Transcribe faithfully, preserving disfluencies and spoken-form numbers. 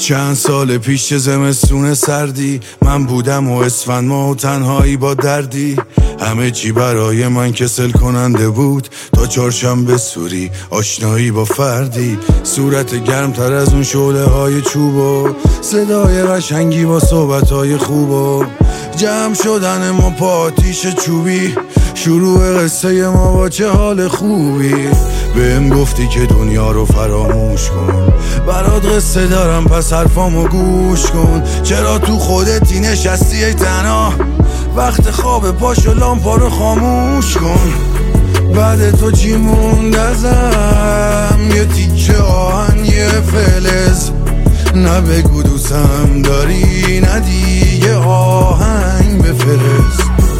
چند سال پیش زمستون سردی من بودم و اسفند ماه و تنهایی با دردی، همه چی برای من کسل کننده بود تا چهارشنبه سوری آشنایی با فردی، صورت گرم تر از اون شعله های چوب و صدای قشنگی با صحبت های خوب و جمع شدن ما پا آتیش چوبی، شروع قصه ما با چه حال خوبی. بهم گفتی که دنیا رو فراموش کن، برات قصه دارم پس حرفامو گوش کن. چرا تو خودتی نشستی ای تنها، وقت خواب پاشو لامپا رو خاموش کن. بعد تو چی موند ازم؟ یه تیکه آهن یه فلز، نه بگو دوستم داری نه دیگه آهنگ بفرست.